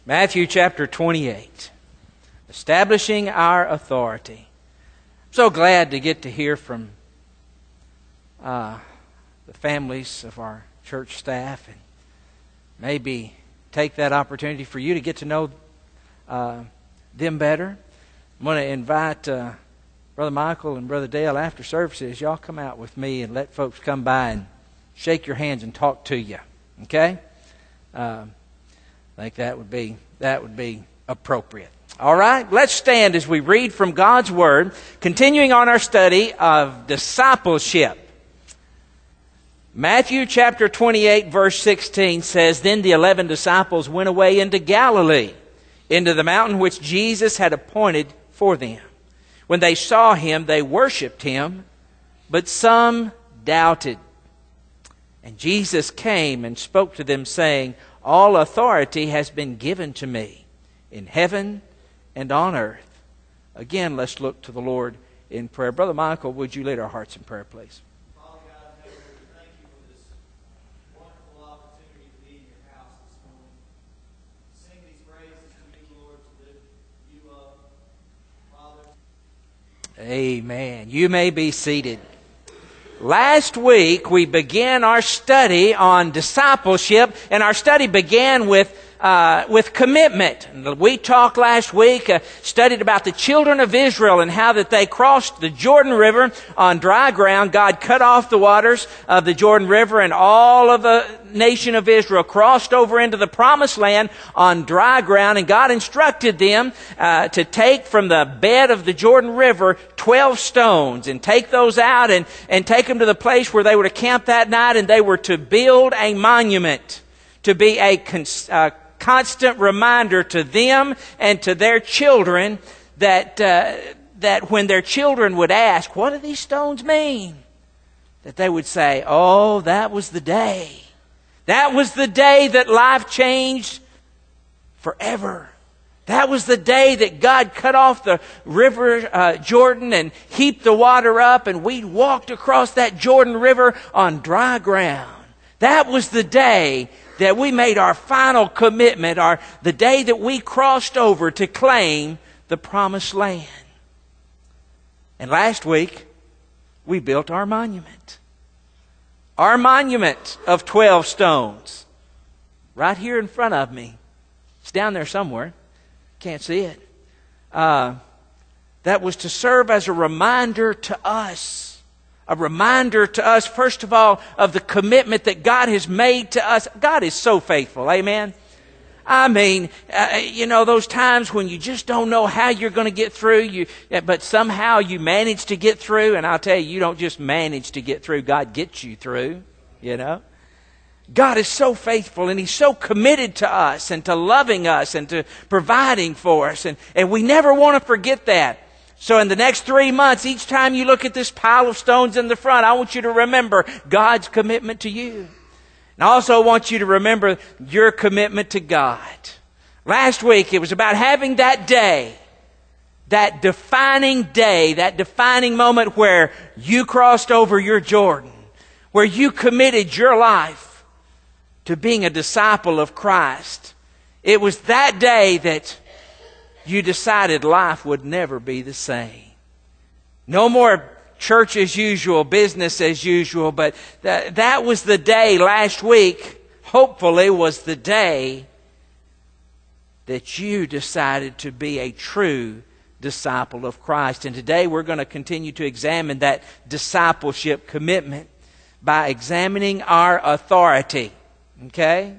Matthew chapter 28, establishing our authority. I'm so glad to get to hear from the families of our church staff and maybe take that opportunity for you to get to know them better. I'm going to invite Brother Michael and Brother Dale after services. Y'all come out with me and let folks come by and shake your hands and talk to you. Okay? I think that would be appropriate. All right, let's stand as we read from God's Word, continuing on our study of discipleship. Matthew chapter 28, verse 16 says, "Then the 11 disciples went away into Galilee, into the mountain which Jesus had appointed for them. When they saw him, they worshipped him, but some doubted. And Jesus came and spoke to them, saying, 'All authority has been given to me in heaven and on earth.'" Again, let's look to the Lord in prayer. Brother Michael, would you lead our hearts in prayer, please? Father God, thank you for this wonderful opportunity to be in your house this morning. Sing these praises to you, Lord, to lift you up. Father. Amen. You may be seated. Last week, we began our study on discipleship, and our study began with commitment. We talked last week, studied about the children of Israel and how that they crossed the Jordan River on dry ground. God cut off the waters of the Jordan River, and all of the nation of Israel crossed over into the promised land on dry ground. And God instructed them to take from the bed of the Jordan River 12 stones and take those out and take them to the place where they were to camp that night, and they were to build a monument to be a constant reminder to them and to their children that when their children would ask, "What do these stones mean?" that they would say, "Oh, that was the day. That was the day that life changed forever. That was the day that God cut off the river Jordan and heaped the water up, and we walked across that Jordan River on dry ground. That was the day that we made our final commitment, the day that we crossed over to claim the promised land." And last week, we built our monument. Our monument of 12 stones. Right here in front of me. It's down there somewhere. Can't see it. That was to serve as a reminder to us. A reminder to us, first of all, of the commitment that God has made to us. God is so faithful. Amen. I mean, those times when you just don't know how you're going to get through, but somehow you manage to get through. And I'll tell you, you don't just manage to get through. God gets you through, God is so faithful, and He's so committed to us and to loving us and to providing for us. And we never want to forget that. So in the next 3 months, each time you look at this pile of stones in the front, I want you to remember God's commitment to you. And I also want you to remember your commitment to God. Last week, it was about having that day, that defining moment where you crossed over your Jordan, where you committed your life to being a disciple of Christ. It was that day that you decided life would never be the same. No more church as usual, business as usual, but that was the day last week, hopefully, was the day that you decided to be a true disciple of Christ. And today we're going to continue to examine that discipleship commitment by examining our authority. Okay?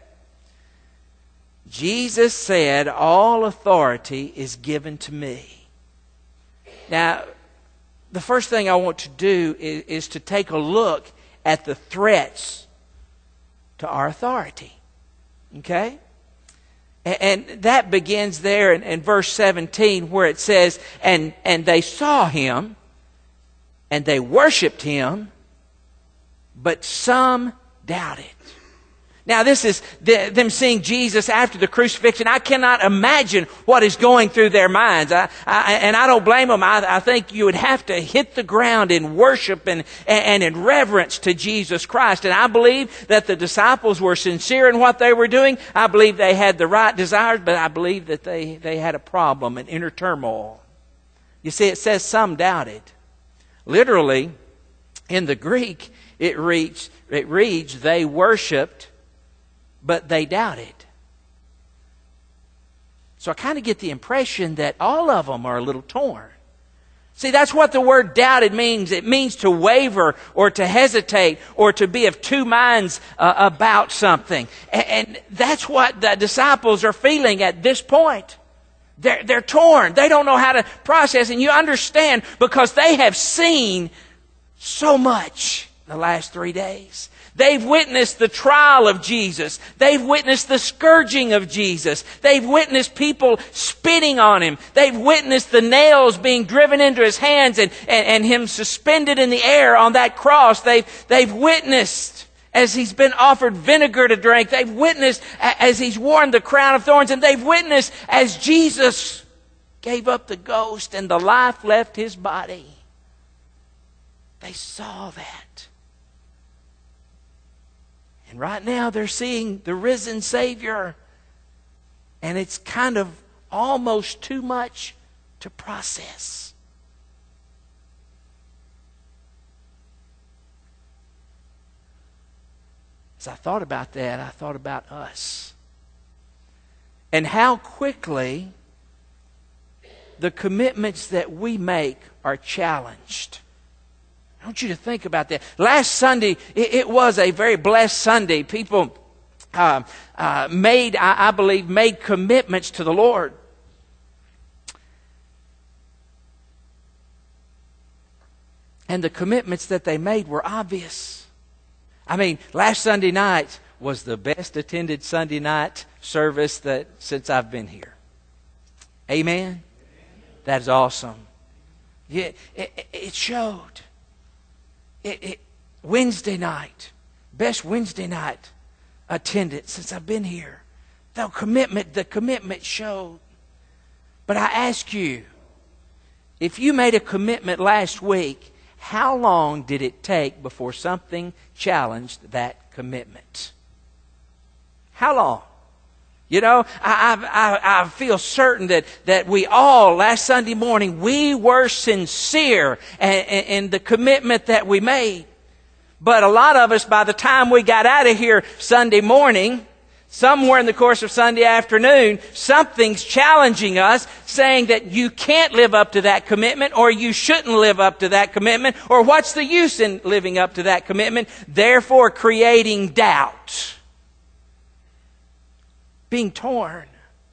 Jesus said, "All authority is given to me." Now, the first thing I want to do is to take a look at the threats to our authority. Okay? And that begins there in verse 17, where it says, and they saw him, and they worshipped him, but some doubted. Now, this is them seeing Jesus after the crucifixion. I cannot imagine what is going through their minds. And I don't blame them. I think you would have to hit the ground in worship and in reverence to Jesus Christ. And I believe that the disciples were sincere in what they were doing. I believe they had the right desires, but I believe that they had a problem, an inner turmoil. You see, it says some doubted. Literally, in the Greek, it reads, they worshiped, but they doubted. So I kind of get the impression that all of them are a little torn. See, that's what the word doubted means. It means to waver or to hesitate or to be of two minds about something. And that's what the disciples are feeling at this point. They're torn. They don't know how to process. And you understand because they have seen so much the last 3 days. They've witnessed the trial of Jesus. They've witnessed the scourging of Jesus. They've witnessed people spitting on Him. They've witnessed the nails being driven into His hands and Him suspended in the air on that cross. They've witnessed as He's been offered vinegar to drink. They've witnessed as He's worn the crown of thorns. And they've witnessed as Jesus gave up the ghost and the life left His body. They saw that. And right now they're seeing the risen Savior. And it's kind of almost too much to process. As I thought about that, I thought about us. And how quickly the commitments that we make are challenged. I want you to think about that. Last Sunday, it was a very blessed Sunday. People made commitments to the Lord. And the commitments that they made were obvious. I mean, last Sunday night was the best attended Sunday night service since I've been here. Amen? That is awesome. Yeah, it showed. Wednesday night, best Wednesday night attendance since I've been here. The commitment showed. But I ask you, if you made a commitment last week, how long did it take before something challenged that commitment? How long? You know, I feel certain that we all, last Sunday morning, we were sincere in the commitment that we made. But a lot of us, by the time we got out of here Sunday morning, somewhere in the course of Sunday afternoon, something's challenging us, saying that you can't live up to that commitment, or you shouldn't live up to that commitment, or what's the use in living up to that commitment, therefore creating doubt. Being torn.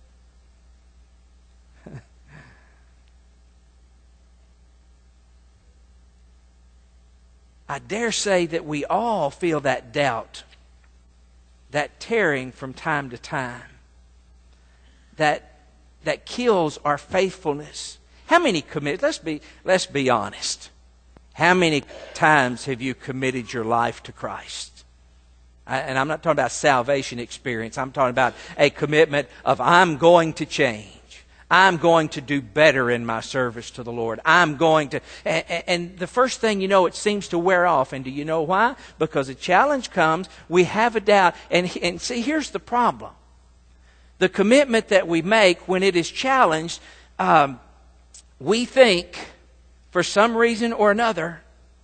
I dare say that we all feel that doubt, that tearing from time to time, that kills our faithfulness. How many let's be honest. How many times have you committed your life to Christ? And I'm not talking about salvation experience. I'm talking about a commitment of I'm going to change. I'm going to do better in my service to the Lord. I'm going to... And the first thing you know, it seems to wear off. And do you know why? Because a challenge comes, we have a doubt. And see, here's the problem. The commitment that we make when it is challenged, we think, for some reason or another,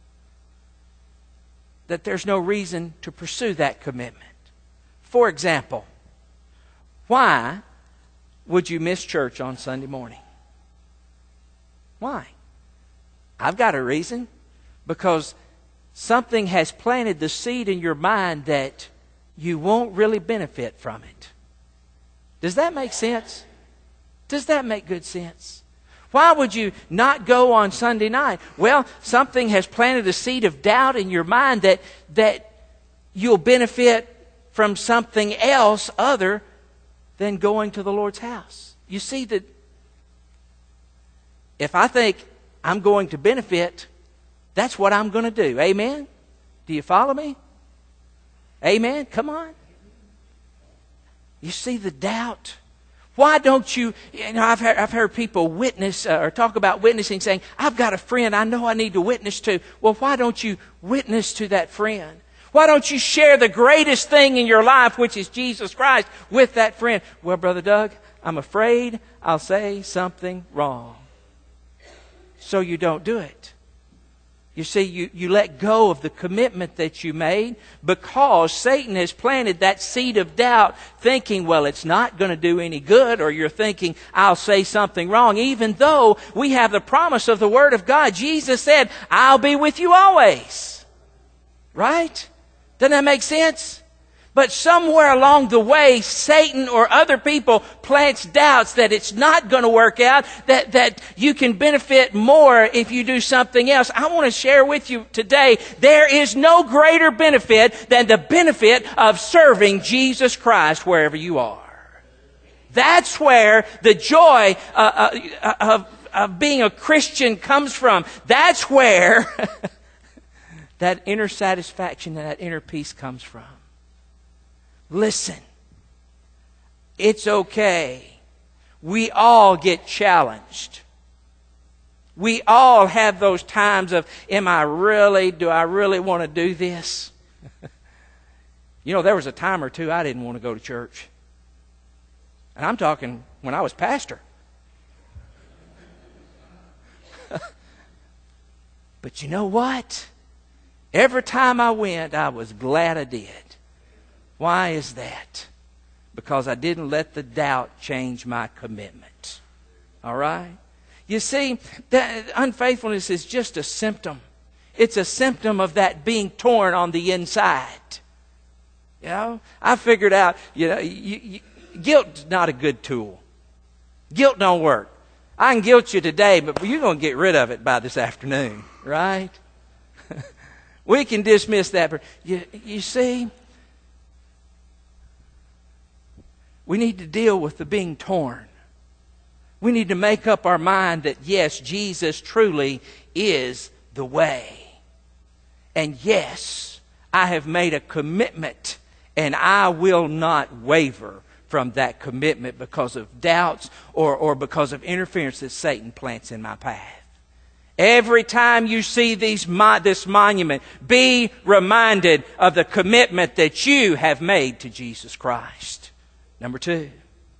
that there's no reason to pursue that commitment. For example, why would you miss church on Sunday morning? Why? I've got a reason. Because something has planted the seed in your mind that you won't really benefit from it. Does that make sense? Does that make good sense? Why would you not go on Sunday night? Well, something has planted a seed of doubt in your mind that you'll benefit from something else other than going to the Lord's house. You see that if I think I'm going to benefit, that's what I'm going to do. Amen? Do you follow me? Amen? Come on. You see the doubt? Why don't you know, I've heard people witness or talk about witnessing, saying, I've got a friend I know I need to witness to. Well, why don't you witness to that friend? Why don't you share the greatest thing in your life, which is Jesus Christ, with that friend? Well, Brother Doug, I'm afraid I'll say something wrong. So you don't do it. You see, you let go of the commitment that you made because Satan has planted that seed of doubt, thinking, well, it's not going to do any good, or you're thinking, I'll say something wrong, even though we have the promise of the Word of God. Jesus said, I'll be with you always. Right? Doesn't that make sense? But somewhere along the way, Satan or other people plants doubts that it's not going to work out, that you can benefit more if you do something else. I want to share with you today, there is no greater benefit than the benefit of serving Jesus Christ wherever you are. That's where the joy of being a Christian comes from. That's where that inner satisfaction and that inner peace comes from. Listen, it's okay. We all get challenged. We all have those times of, do I really want to do this? You know, there was a time or two I didn't want to go to church. And I'm talking when I was pastor. But you know what? Every time I went, I was glad I did. Why is that? Because I didn't let the doubt change my commitment. All right? You see, that unfaithfulness is just a symptom. It's a symptom of that being torn on the inside. You know, I figured out, guilt's not a good tool. Guilt don't work. I can guilt you today, but you're going to get rid of it by this afternoon, right? We can dismiss that. You see, we need to deal with the being torn. We need to make up our mind that, yes, Jesus truly is the way. And yes, I have made a commitment, and I will not waver from that commitment because of doubts or because of interference that Satan plants in my path. Every time you see this monument, be reminded of the commitment that you have made to Jesus Christ. Number 2,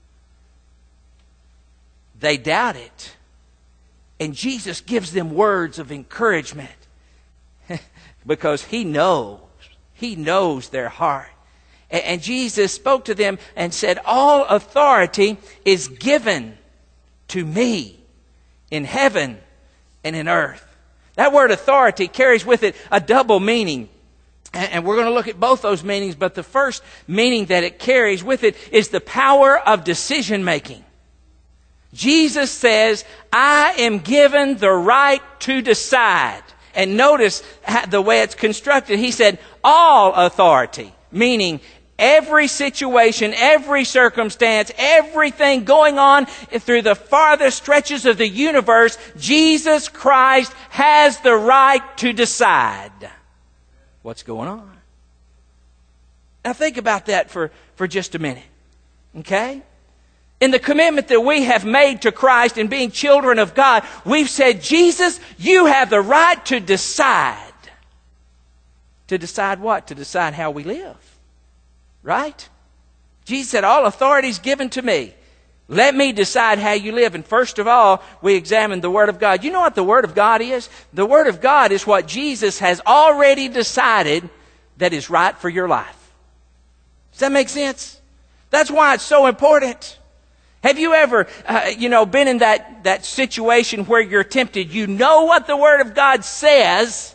they doubt it. And Jesus gives them words of encouragement because He knows their heart. And Jesus spoke to them and said, all authority is given to me in heaven and in earth. That word authority carries with it a double meaning. And we're going to look at both those meanings, but the first meaning that it carries with it is the power of decision making. Jesus says, I am given the right to decide. And notice the way it's constructed. He said, all authority, meaning every situation, every circumstance, everything going on through the farthest stretches of the universe, Jesus Christ has the right to decide what's going on. Now think about that for just a minute. Okay? In the commitment that we have made to Christ in being children of God, we've said, Jesus, you have the right to decide. To decide what? To decide how we live. Right? Jesus said, all authority is given to me. Let me decide how you live. And first of all, we examine the Word of God. You know what the Word of God is? The Word of God is what Jesus has already decided that is right for your life. Does that make sense? That's why it's so important. Have you ever, been in that situation where you're tempted? You know what the Word of God says,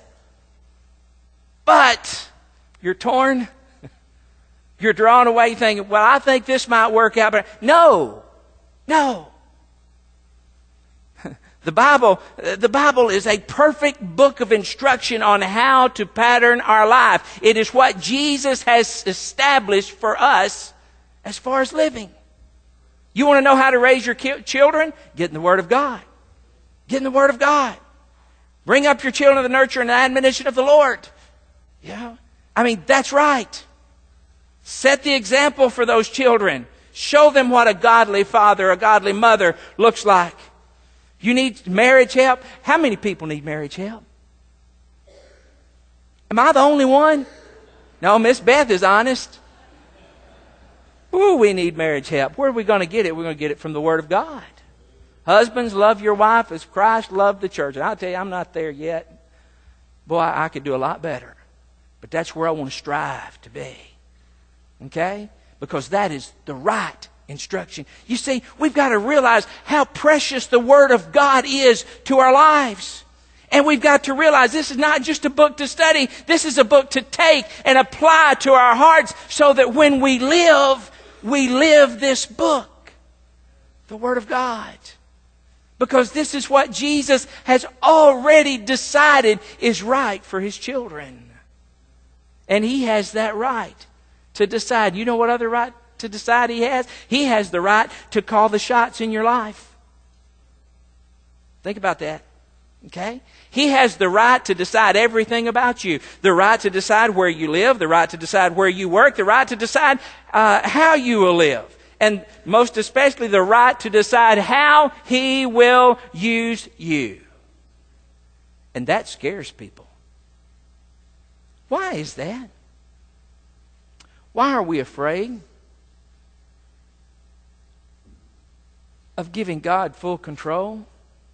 but you're torn. You're drawn away thinking, well, I think this might work out. But no. The Bible is a perfect book of instruction on how to pattern our life. It is what Jesus has established for us as far as living. You want to know how to raise your children? Get in the Word of God. Get in the Word of God. Bring up your children in the nurture and the admonition of the Lord. Yeah. That's right. Set the example for those children. Show them what a godly father, a godly mother looks like. You need marriage help? How many people need marriage help? Am I the only one? No, Miss Beth is honest. Ooh, we need marriage help. Where are we going to get it? We're going to get it from the Word of God. Husbands, love your wife as Christ loved the church. And I'll tell you, I'm not there yet. Boy, I could do a lot better. But that's where I want to strive to be. Okay? Because that is the right instruction. You see, we've got to realize how precious the Word of God is to our lives. And we've got to realize this is not just a book to study. This is a book to take and apply to our hearts so that when we live this book, the Word of God. Because this is what Jesus has already decided is right for His children. And He has that right to decide. You know what other right to decide He has? He has the right to call the shots in your life. Think about that. Okay? He has the right to decide everything about you. The right to decide where you live. The right to decide where you work. The right to decide how you will live. And most especially the right to decide how He will use you. And that scares people. Why is that? Why are we afraid of giving God full control?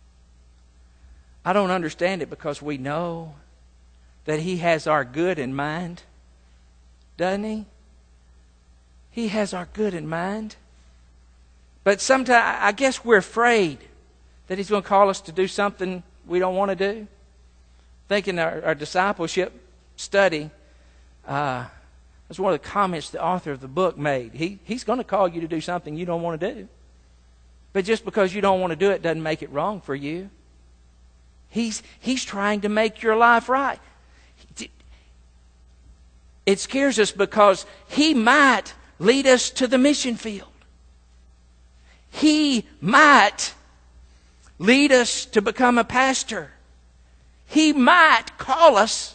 I don't understand it because we know that He has our good in mind. Doesn't He? He has our good in mind. But sometimes I guess we're afraid that He's going to call us to do something we don't want to do. Thinking our discipleship study, that's one of the comments the author of the book made. He's going to call you to do something you don't want to do. But just because you don't want to do it doesn't make it wrong for you. He's trying to make your life right. It scares us because He might lead us to the mission field. He might lead us to become a pastor. He might call us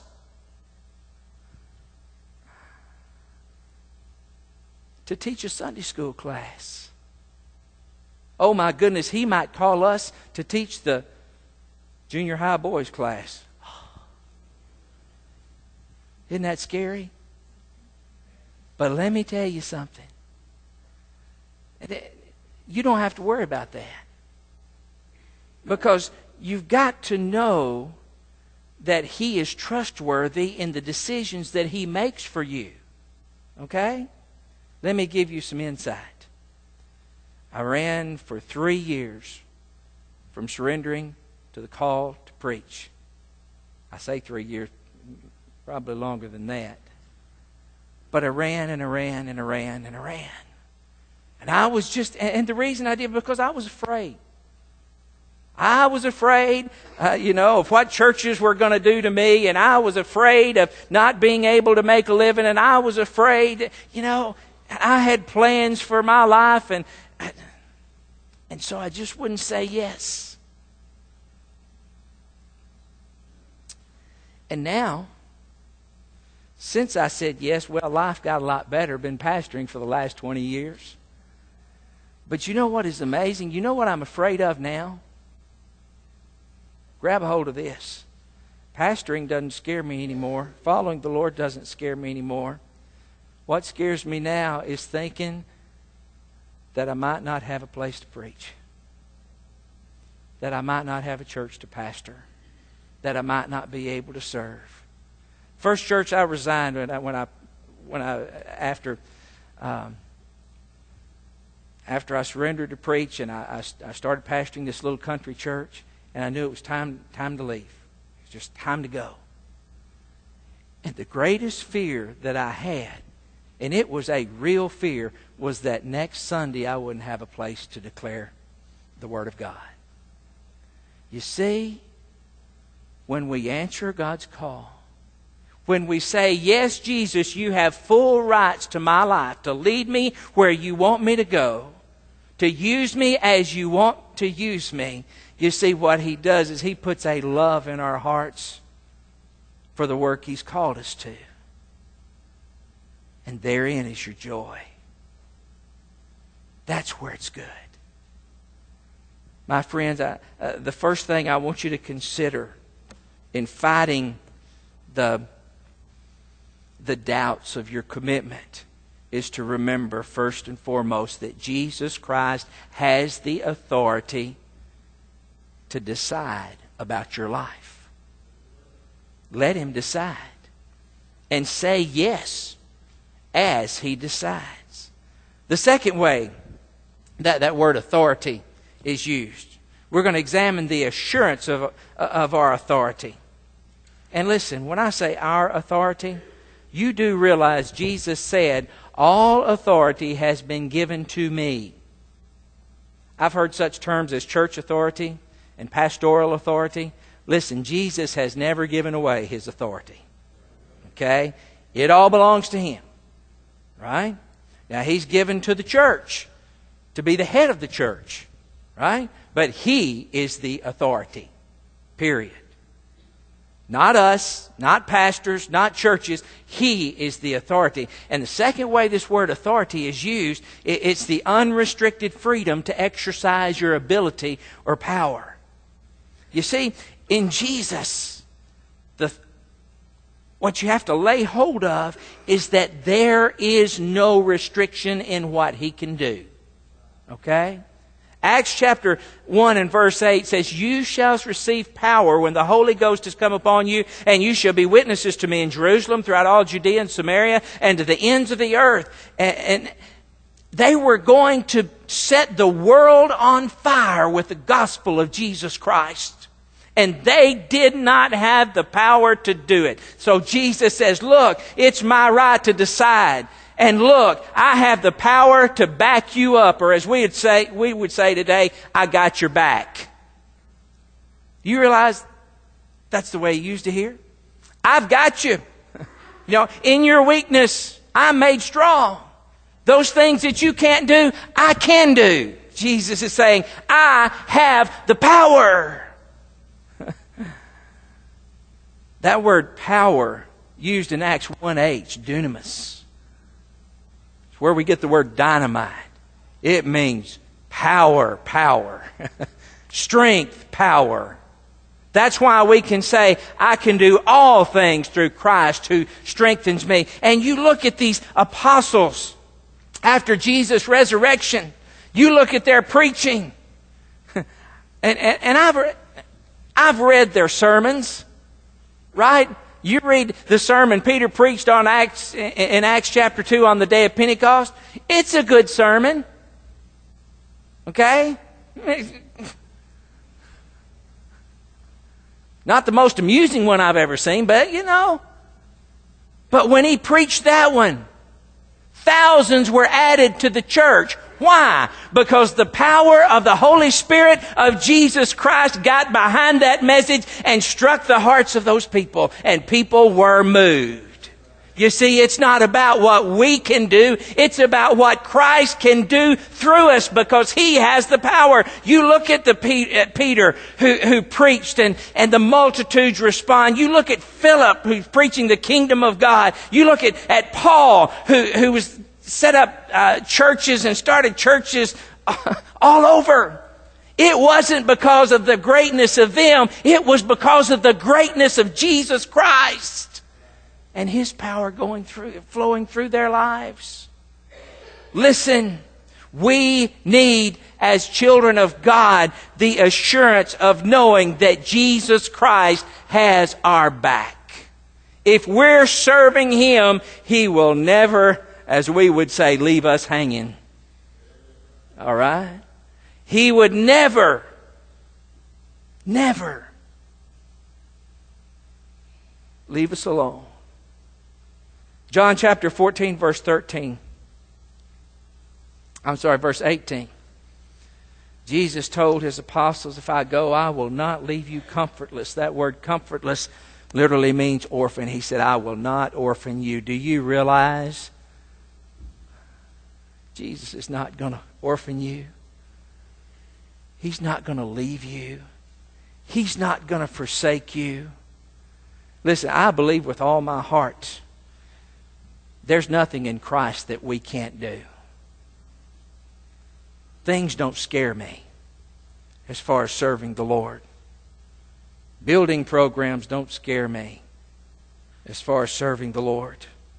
to teach a Sunday school class. Oh my goodness, He might call us to teach the junior high boys class. Isn't that scary? But let me tell you something. You don't have to worry about that. Because you've got to know that He is trustworthy in the decisions that He makes for you. Okay? Let me give you some insight. I ran for 3 years from surrendering to the call to preach. I say 3 years, probably longer than that. But I ran and I ran and I ran and I ran. And I was just, and the reason I did, because I was afraid. I was afraid, of what churches were going to do to me. And I was afraid of not being able to make a living. And I was afraid, I had plans for my life. And so I just wouldn't say yes. And now, since I said yes, life got a lot better. Been pastoring for the last 20 years. But you know what is amazing? You know what I'm afraid of now? Grab a hold of this. Pastoring doesn't scare me anymore. Following the Lord doesn't scare me anymore. What scares me now is thinking that I might not have a place to preach. That I might not have a church to pastor. That I might not be able to serve. First church I resigned after I surrendered to preach, and I started pastoring this little country church, and I knew it was time to leave. It was just time to go. And the greatest fear that I had, and it was a real fear, was that next Sunday I wouldn't have a place to declare the Word of God. You see, when we answer God's call, when we say, yes, Jesus, you have full rights to my life, to lead me where you want me to go, to use me as you want to use me, you see what He does is He puts a love in our hearts for the work He's called us to. And therein is your joy. That's where it's good. My friends, the first thing I want you to consider in fighting the doubts of your commitment is to remember first and foremost that Jesus Christ has the authority to decide about your life. Let Him decide. And say yes as He decides. The second way that word authority is used, we're going to examine the assurance of our authority. And listen, when I say our authority, you do realize Jesus said, all authority has been given to me. I've heard such terms as church authority and pastoral authority. Listen, Jesus has never given away His authority. Okay? It all belongs to Him. Right? Now, He's given to the church to be the head of the church. Right? But He is the authority. Period. Not us, not pastors, not churches. He is the authority. And the second way this word authority is used, it's the unrestricted freedom to exercise your ability or power. You see, in Jesus, what you have to lay hold of is that there is no restriction in what He can do. Okay? Acts chapter 1 and verse 8 says, you shall receive power when the Holy Ghost has come upon you, and you shall be witnesses to me in Jerusalem, throughout all Judea and Samaria, and to the ends of the earth. And they were going to set the world on fire with the gospel of Jesus Christ. And they did not have the power to do it. So Jesus says, look, it's my right to decide. And look, I have the power to back you up. Or as we would say today, I got your back. You realize that's the way He used it here? I've got you. In your weakness, I'm made strong. Those things that you can't do, I can do. Jesus is saying, I have the power. That word power used in Acts 1:8, dunamis. It's where we get the word dynamite. It means power. Strength, power. That's why we can say, I can do all things through Christ who strengthens me. And you look at these apostles after Jesus' resurrection. You look at their preaching. And I've read their sermons. Right? You read the sermon Peter preached in Acts chapter 2 on the day of Pentecost. It's a good sermon. Okay? Not the most amusing one I've ever seen, but But when he preached that one, thousands were added to the church. Why? Because the power of the Holy Spirit of Jesus Christ got behind that message and struck the hearts of those people, and people were moved. You see, it's not about what we can do. It's about what Christ can do through us, because He has the power. You look at Peter who preached and the multitudes respond. You look at Philip who's preaching the kingdom of God. You look at Paul who was set up churches and started churches all over. It wasn't because of the greatness of them. It was because of the greatness of Jesus Christ and His power flowing through their lives. Listen, we need, as children of God, the assurance of knowing that Jesus Christ has our back. If we're serving Him, He will never, as we would say, leave us hanging. All right? He would never leave us alone. John chapter 14, verse 18. Jesus told His apostles, if I go, I will not leave you comfortless. That word comfortless literally means orphan. He said, I will not orphan you. Do you realize Jesus is not going to orphan you? He's not going to leave you. He's not going to forsake you. Listen, I believe with all my heart, there's nothing in Christ that we can't do. things don't scare me as far as serving the Lord. Building programs don't scare me as far as serving the Lord.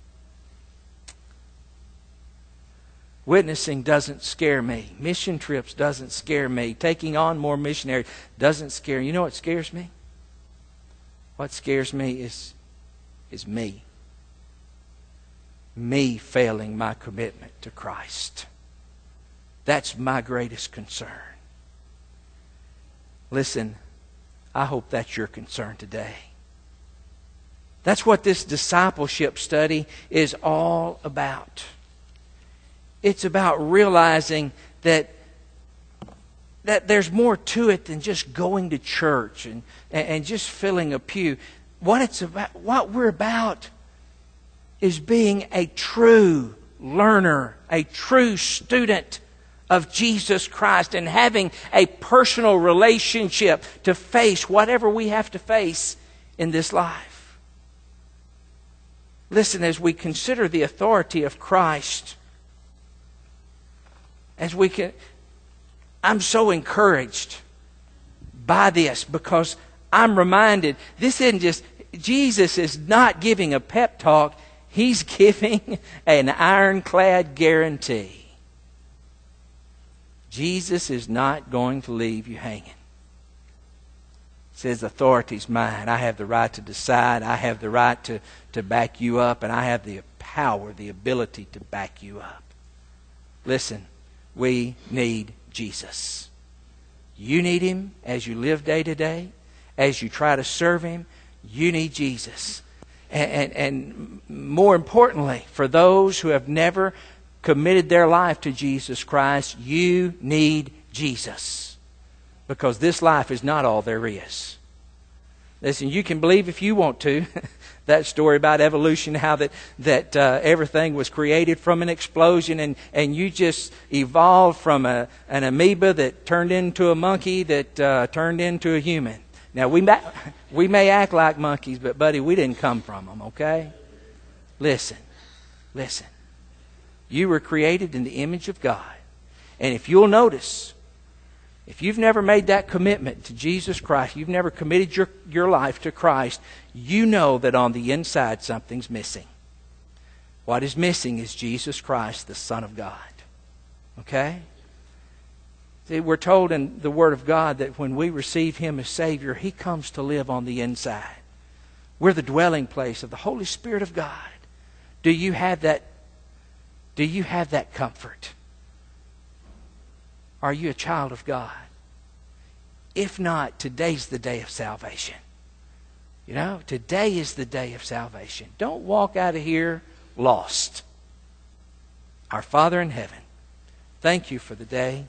Witnessing doesn't scare me. Mission trips doesn't scare me. Taking on more missionaries doesn't scare me. You know what scares me? What scares me is me. Me failing my commitment to Christ. That's my greatest concern. Listen, I hope that's your concern today. That's what this discipleship study is all about. It's about realizing that there's more to it than just going to church and just filling a pew. What we're about is being a true learner, a true student of Jesus Christ, and having a personal relationship to face whatever we have to face in this life. Listen, as we consider the authority of Christ, I'm so encouraged by this, because I'm reminded this isn't just, Jesus is not giving a pep talk. He's giving an ironclad guarantee. Jesus is not going to leave you hanging. He says, authority's mine. I have the right to decide. I have the right to back you up. And I have the power, the ability to back you up. Listen, we need Jesus. You need Him as you live day to day. As you try to serve Him, you need Jesus. And more importantly, for those who have never committed their life to Jesus Christ, you need Jesus. Because this life is not all there is. Listen, you can believe if you want to that story about evolution, how that everything was created from an explosion, and you just evolved from an amoeba that turned into a monkey that turned into a human. Now, we may act like monkeys, but buddy, we didn't come from them, okay? Listen. You were created in the image of God. And if you'll notice, if you've never made that commitment to Jesus Christ, you've never committed your life to Christ, you know that on the inside something's missing. What is missing is Jesus Christ, the Son of God. Okay? See, we're told in the Word of God that when we receive Him as Savior, He comes to live on the inside. We're the dwelling place of the Holy Spirit of God. Do you have that? Do you have that comfort? Are you a child of God? If not, today's the day of salvation. You know, today is the day of salvation. Don't walk out of here lost. Our Father in heaven, thank you for the day.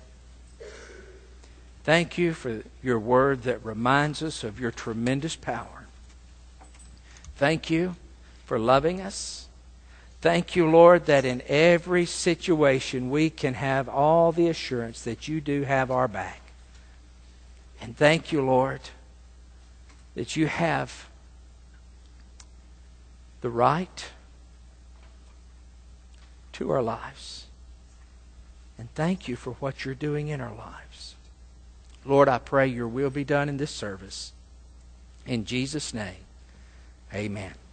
Thank you for your word that reminds us of your tremendous power. Thank you for loving us. Thank you, Lord, that in every situation we can have all the assurance that you do have our back. And thank you, Lord, that you have the right to our lives. And thank you for what you're doing in our lives. Lord, I pray your will be done in this service. In Jesus' name, amen.